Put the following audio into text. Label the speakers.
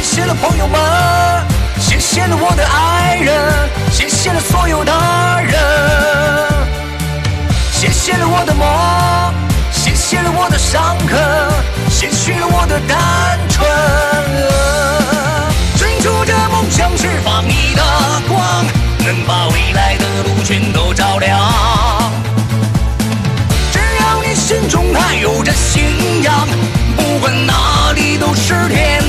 Speaker 1: 谢了朋友们，谢谢了我的爱人，谢谢了所有的人，谢谢了我的梦，谢谢了我的伤痕，谢谢了我的单纯。追逐着梦想，释放你的光，能把未来的路全都照亮。只要你心中还有着信仰，不管哪里都是天